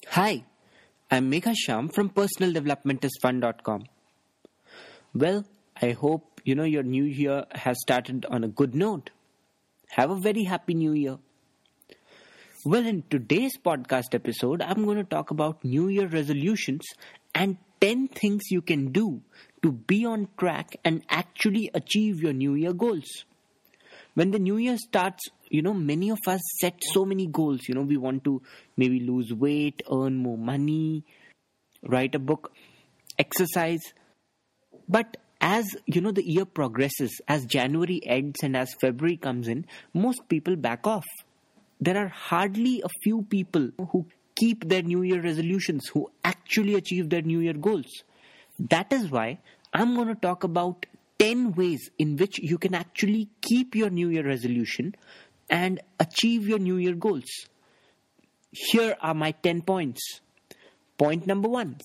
Hi, I'm Megha Sham from personaldevelopmentisfun.com. Well, I hope your new year has started on a good note. Have a very happy new year. Well, in today's podcast episode, I'm going to talk about New Year resolutions and 10 things you can do to be on track and actually achieve your New Year goals. When the new year starts, many of us set so many goals. We want to maybe lose weight, earn more money, write a book, exercise. But as the year progresses, as January ends and as February comes in, most people back off. There are hardly a few people who keep their New Year resolutions, who actually achieve their New Year goals. That is why I'm going to talk about 10 ways in which you can actually keep your New Year resolution and achieve your New Year goals. Here are my 10 points. Point number 1.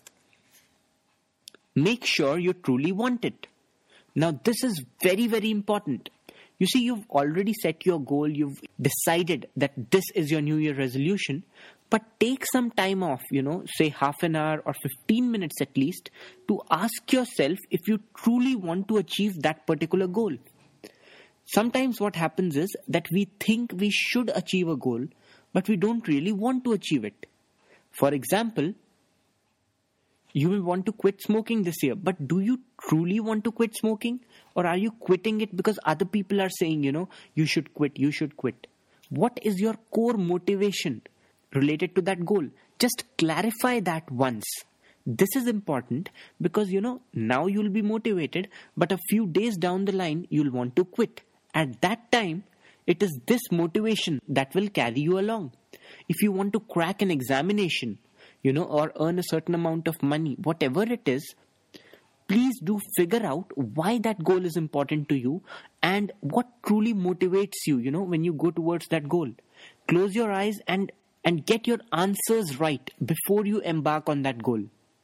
Make sure you truly want it. Now, this is very, very important. You see, you've already set your goal. You've decided that this is your New Year resolution. But take some time off, say half an hour or 15 minutes at least, to ask yourself if you truly want to achieve that particular goal. Sometimes what happens is that we think we should achieve a goal, but we don't really want to achieve it. For example, you will want to quit smoking this year, but do you truly want to quit smoking? Or are you quitting it because other people are saying, you should quit, you should quit? What is your core motivation related to that goal? Just clarify that once. This is important because, now you'll be motivated, but a few days down the line, you'll want to quit. At that time, it is this motivation that will carry you along. If you want to crack an examination, or earn a certain amount of money, whatever it is, please do figure out why that goal is important to you and what truly motivates you, when you go towards that goal. Close your eyes and get your answers right before you embark on that goal.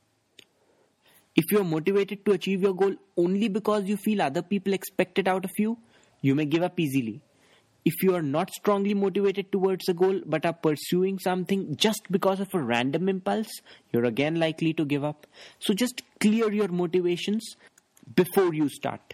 If you are motivated to achieve your goal only because you feel other people expect it out of you, you may give up easily. If you are not strongly motivated towards a goal but are pursuing something just because of a random impulse, you're again likely to give up. So just clear your motivations before you start.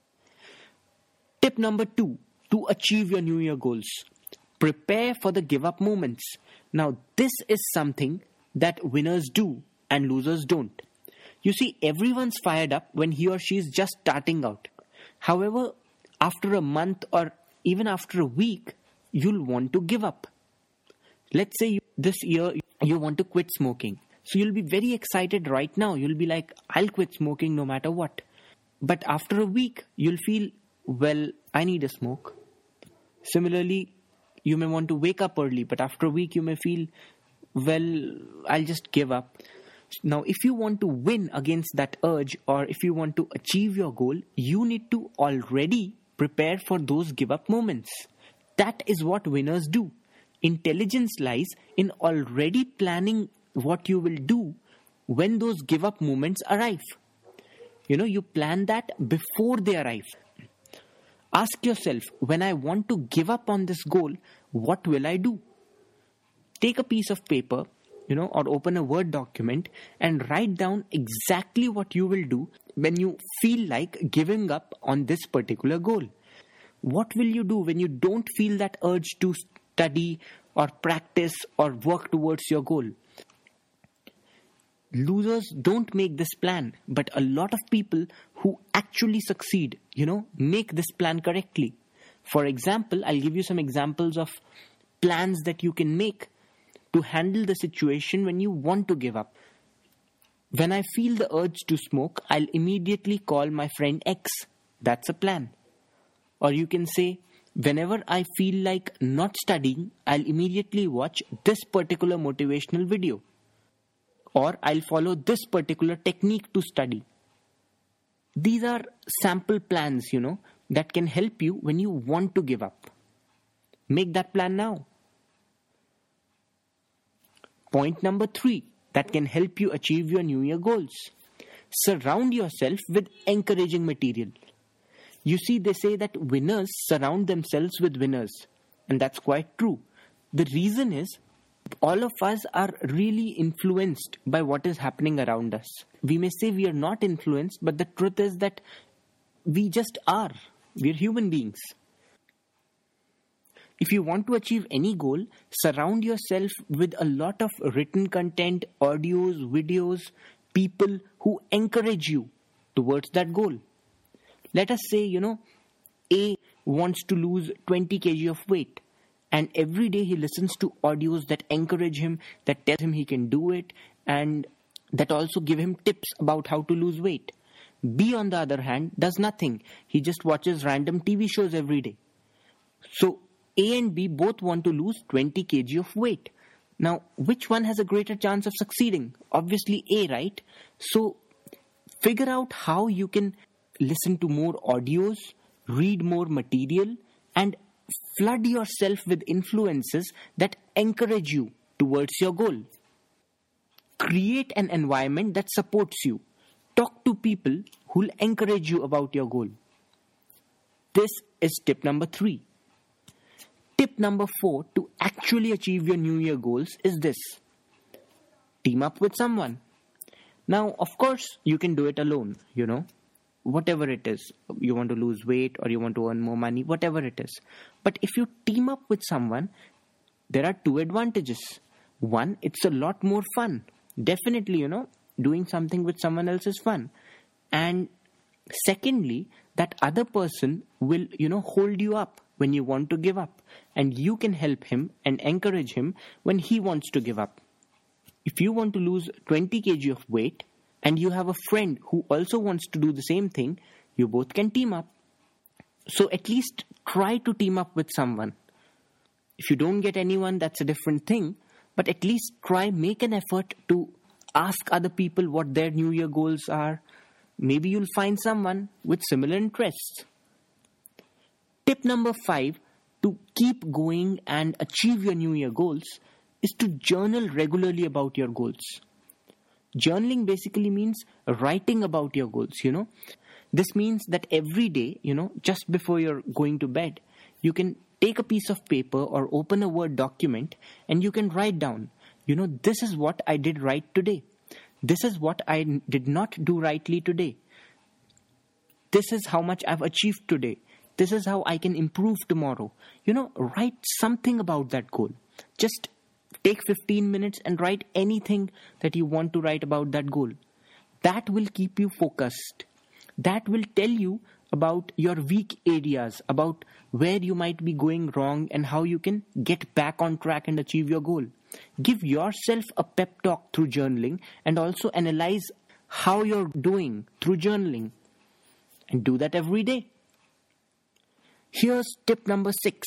Tip number 2, to achieve your New Year goals. Prepare for the give up moments. Now, this is something that winners do and losers don't. You see, everyone's fired up when he or she is just starting out. However, after a month or even after a week, you'll want to give up. Let's say this year you want to quit smoking. So you'll be very excited right now. You'll be like, I'll quit smoking no matter what. But after a week, you'll feel, well, I need a smoke. Similarly, you may want to wake up early, but after a week you may feel, well, I'll just give up. Now, if you want to win against that urge, or if you want to achieve your goal, you need to already prepare for those give up moments. That is what winners do. Intelligence lies in already planning what you will do when those give up moments arrive. You plan that before they arrive. Ask yourself, when I want to give up on this goal, what will I do? Take a piece of paper, or open a Word document and write down exactly what you will do when you feel like giving up on this particular goal. What will you do when you don't feel that urge to study or practice or work towards your goal? Losers don't make this plan, but a lot of people who actually succeed, make this plan correctly. For example, I'll give you some examples of plans that you can make to handle the situation when you want to give up. When I feel the urge to smoke, I'll immediately call my friend X. That's a plan. Or you can say, whenever I feel like not studying, I'll immediately watch this particular motivational video. Or I'll follow this particular technique to study. These are sample plans, that can help you when you want to give up. Make that plan now. Point number 3, that can help you achieve your New Year goals. Surround yourself with encouraging material. You see, they say that winners surround themselves with winners. And that's quite true. The reason is All of us are really influenced by what is happening around us. We may say we are not influenced, but the truth is that we just are. We're human beings. If you want to achieve any goal, surround yourself with a lot of written content, audios, videos, people who encourage you towards that goal. Let us say, A wants to lose 20 kg of weight, and every day he listens to audios that encourage him, that tell him he can do it, and that also give him tips about how to lose weight. B, on the other hand, does nothing. He just watches random TV shows every day. So A and B both want to lose 20 kg of weight. Now, which one has a greater chance of succeeding? Obviously A, right? So figure out how you can listen to more audios, read more material, and flood yourself with influences that encourage you towards your goal. Create an environment that supports you. Talk to people who will encourage you about your goal. This is tip number 3. Tip number 4 to actually achieve your New Year goals is this. Team up with someone. Now, of course, you can do it alone, whatever it is. You want to lose weight or you want to earn more money, whatever it is. But if you team up with someone, there are 2 advantages. One, it's a lot more fun. Definitely, doing something with someone else is fun. And secondly, that other person will, hold you up when you want to give up. And you can help him and encourage him when he wants to give up. If you want to lose 20 kg of weight and you have a friend who also wants to do the same thing, you both can team up. So at least try to team up with someone. If you don't get anyone, that's a different thing. But at least make an effort to ask other people what their New Year goals are. Maybe you'll find someone with similar interests. Tip number 5 to keep going and achieve your New Year goals is to journal regularly about your goals. Journaling basically means writing about your goals, This means that every day, just before you're going to bed, you can take a piece of paper or open a Word document and you can write down, this is what I did right today. This is what I did not do rightly today. This is how much I've achieved today. This is how I can improve tomorrow. Write something about that goal. Just take 15 minutes and write anything that you want to write about that goal. That will keep you focused. That will tell you about your weak areas, about where you might be going wrong and how you can get back on track and achieve your goal. Give yourself a pep talk through journaling and also analyze how you're doing through journaling. And do that every day. Here's tip number 6.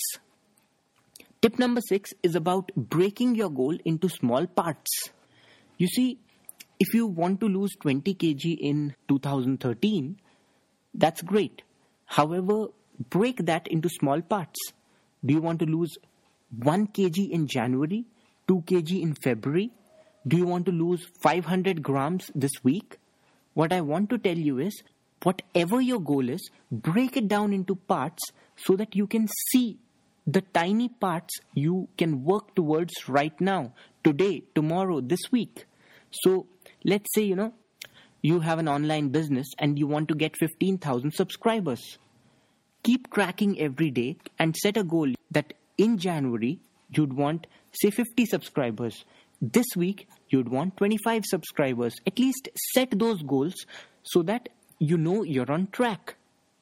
Tip number 6 is about breaking your goal into small parts. You see, if you want to lose 20 kg in 2013, that's great. However, break that into small parts. Do you want to lose 1 kg in January, 2 kg in February? Do you want to lose 500 grams this week? What I want to tell you is, whatever your goal is, break it down into parts so that you can see the tiny parts you can work towards right now, today, tomorrow, this week. So let's say, you have an online business and you want to get 15,000 subscribers. Keep tracking every day and set a goal that in January, you'd want, say, 50 subscribers. This week, you'd want 25 subscribers. At least set those goals so that you're on track.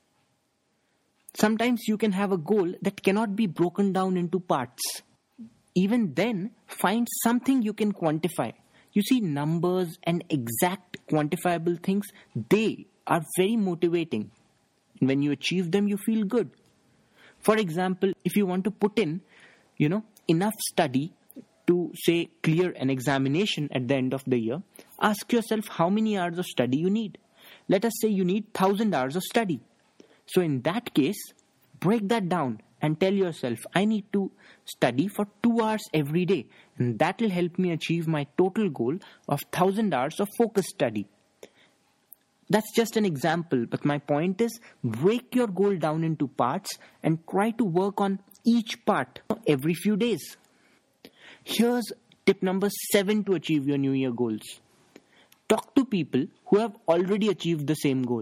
Sometimes you can have a goal that cannot be broken down into parts. Even then, find something you can quantify. You see, numbers and exact quantifiable things, they are very motivating. When you achieve them, you feel good. For example, if you want to put in, enough study to, say, clear an examination at the end of the year, ask yourself how many hours of study you need. Let us say you need 1,000 hours of study. So in that case, break that down and tell yourself, I need to study for 2 hours every day. And that will help me achieve my total goal of 1,000 hours of focused study. That's just an example, but my point is, break your goal down into parts and try to work on each part every few days. Here's Tip number 7 to achieve your New Year goals. Talk to people who have already achieved the same goal.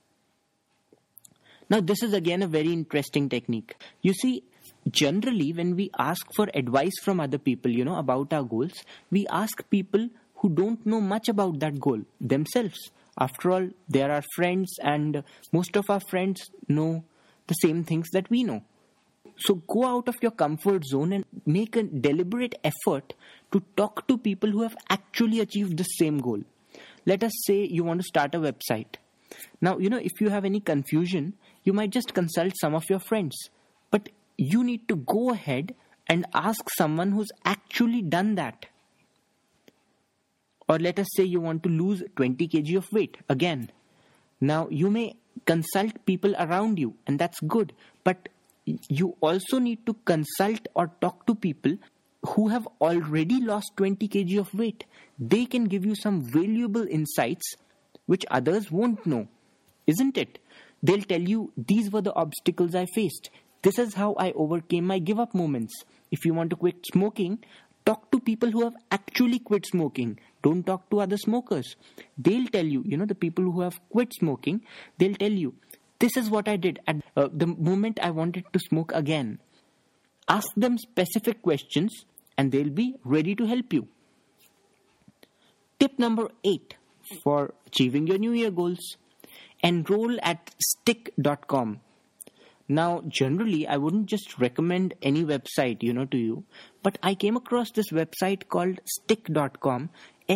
Now, this is again a very interesting technique. You see, generally when we ask for advice from other people, about our goals, we ask people who don't know much about that goal themselves. After all, they are our friends, and most of our friends know the same things that we know. So go out of your comfort zone and make a deliberate effort to talk to people who have actually achieved the same goal. Let us say you want to start a website. Now, if you have any confusion, you might just consult some of your friends. But you need to go ahead and ask someone who's actually done that. Or let us say you want to lose 20 kg of weight again. Now, you may consult people around you, and that's good. But you also need to consult or talk to people who have already lost 20 kg of weight. They can give you some valuable insights which others won't know, isn't it? They'll tell you, these were the obstacles I faced. This is how I overcame my give-up moments. If you want to quit smoking, talk to people who have actually quit smoking. Don't talk to other smokers. They'll tell you, the people who have quit smoking, they'll tell you, this is what I did at the moment I wanted to smoke again. Ask them specific questions and they'll be ready to help you. Tip number 8 for achieving your New Year goals. Enroll at stick.com. Now, generally, I wouldn't just recommend any website, to you, but I came across this website called stick.com,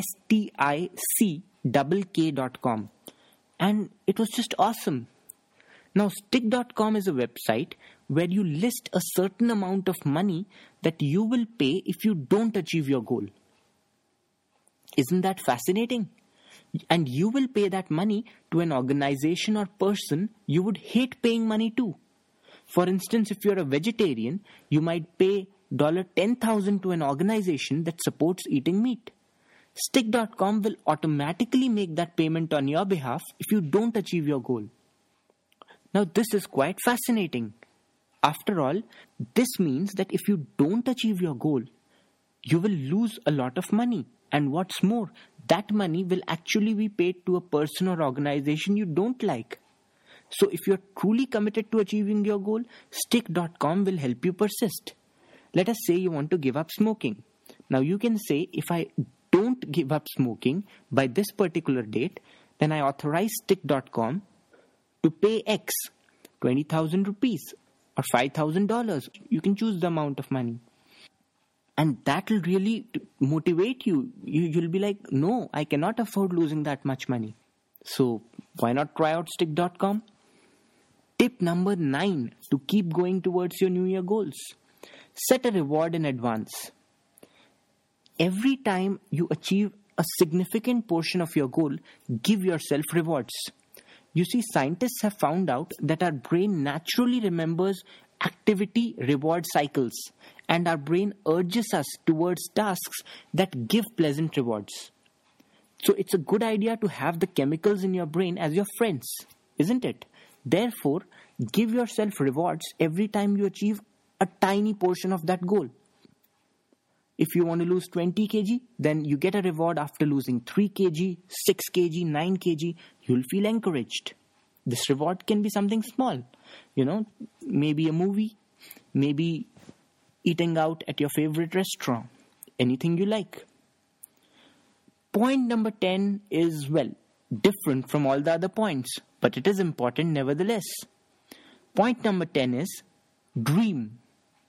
STICKK.com, and it was just awesome. Now, stick.com is a website where you list a certain amount of money that you will pay if you don't achieve your goal. Isn't that fascinating? And you will pay that money to an organization or person you would hate paying money to. For instance, if you're a vegetarian, you might pay $10,000 to an organization that supports eating meat. Stick.com will automatically make that payment on your behalf if you don't achieve your goal. Now, this is quite fascinating. After all, this means that if you don't achieve your goal, you will lose a lot of money. And what's more, that money will actually be paid to a person or organization you don't like. So if you're truly committed to achieving your goal, stick.com will help you persist. Let us say you want to give up smoking. Now you can say, if I don't give up smoking by this particular date, then I authorize stick.com to pay X, 20,000 rupees or $5,000. You can choose the amount of money. And that will really motivate you. You'll be like, no, I cannot afford losing that much money. So why not try out stick.com? Tip number 9 to keep going towards your New Year goals. Set a reward in advance. Every time you achieve a significant portion of your goal, give yourself rewards. You see, scientists have found out that our brain naturally remembers activity reward cycles, and our brain urges us towards tasks that give pleasant rewards. So it's a good idea to have the chemicals in your brain as your friends, isn't it? Therefore, give yourself rewards every time you achieve a tiny portion of that goal. If you want to lose 20 kg, then you get a reward after losing 3 kg, 6 kg, 9 kg. You'll feel encouraged. This reward can be something small, maybe a movie, maybe eating out at your favorite restaurant, anything you like. Point number 10 is, different from all the other points, but it is important nevertheless. Point number 10 is dream.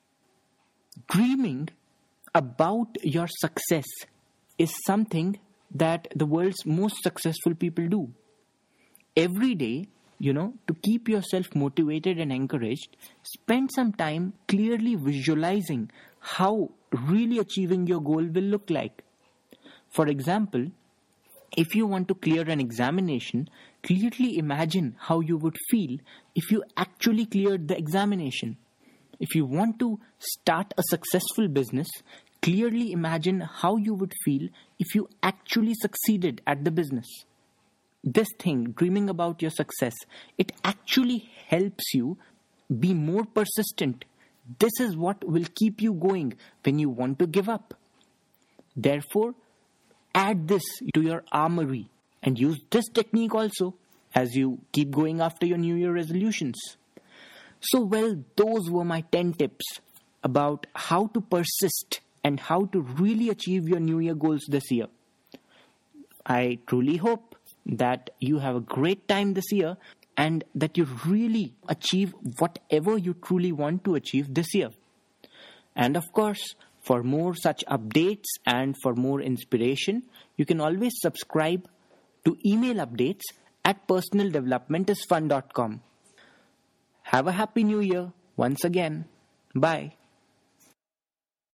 Dreaming about your success is something that the world's most successful people do. Every day, to keep yourself motivated and encouraged, spend some time clearly visualizing how really achieving your goal will look like. For example, if you want to clear an examination, clearly imagine how you would feel if you actually cleared the examination. If you want to start a successful business, clearly imagine how you would feel if you actually succeeded at the business. This thing, dreaming about your success, it actually helps you be more persistent. This is what will keep you going when you want to give up. Therefore, add this to your armory and use this technique also as you keep going after your New Year resolutions. So, well, those were my 10 tips about how to persist and how to really achieve your New Year goals this year. I truly hope that you have a great time this year and that you really achieve whatever you truly want to achieve this year. And of course, for more such updates and for more inspiration, you can always subscribe to email updates at personaldevelopmentisfun.com. Have a happy new year once again. Bye.